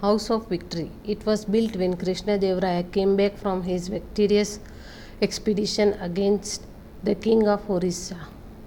House of Victory. It was built when Krishna Deva Raya came back from his victorious expedition against the king of Orissa.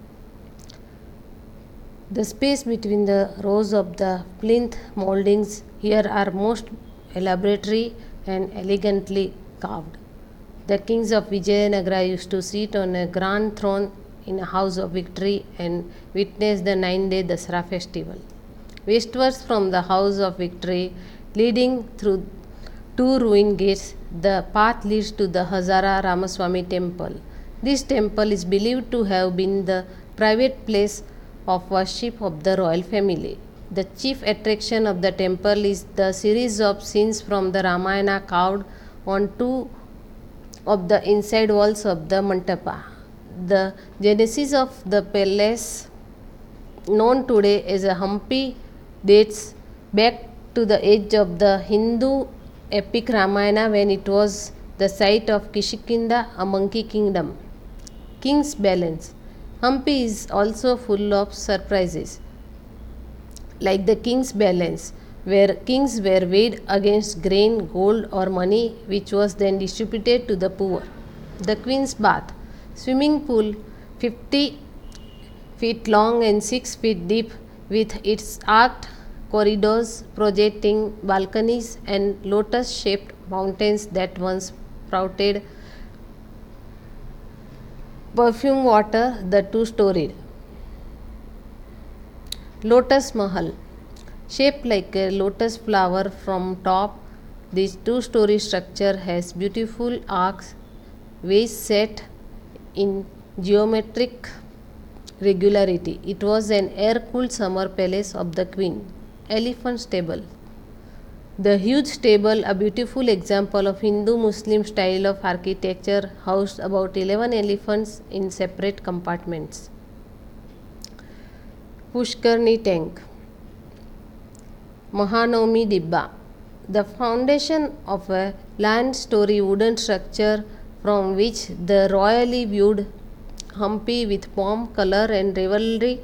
The space between the rows of the plinth mouldings here are most elaborately and elegantly carved. The kings of Vijayanagara used to sit on a grand throne in a house of victory and witness the 9-day Dasara festival. Westwards from the house of victory, leading through two ruined gates, the path leads to the Hazara Ramaswamy temple. This temple is believed to have been the private place of worship of the royal family. The chief attraction of the temple is the series of scenes from the Ramayana carved on two of the inside walls of the Mantapa. The genesis of the palace, known today as a Hampi, dates back to the age of the Hindu epic Ramayana, when it was the site of Kishkinda, a monkey kingdom. King's balance. Hampi is also full of surprises. Like the king's balance, where kings were weighed against grain, gold or money, which was then distributed to the poor. The queen's bath. Swimming pool 50 feet long and 6 feet deep, with its arched corridors, projecting balconies and lotus-shaped fountains that once spouted perfume water, the two-storied Lotus Mahal. Shaped like a lotus flower from top, this two-story structure has beautiful arcs, ways set in geometric regularity. It was an air-cooled summer palace of the queen. Elephant stable. The huge stable, a beautiful example of Hindu-Muslim style of architecture, housed about 11 elephants in separate compartments. Pushkarni tank. Mahanavami Dibba. The foundation of a land-story wooden structure from which the royally viewed Hampi with pomp, color and revelry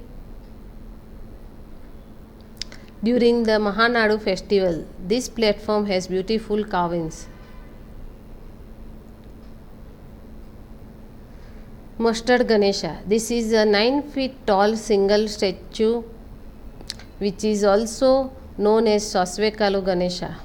during the Mahanadu festival. This platform has beautiful carvings. Mustard Ganesha. This is a 9 feet tall single statue which is also known as Sasvekalu Ganesha.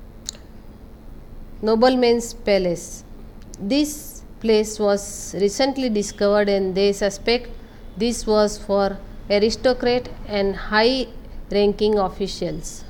Nobleman's Palace. This place was recently discovered and they suspect this was for aristocrat and high ranking officials.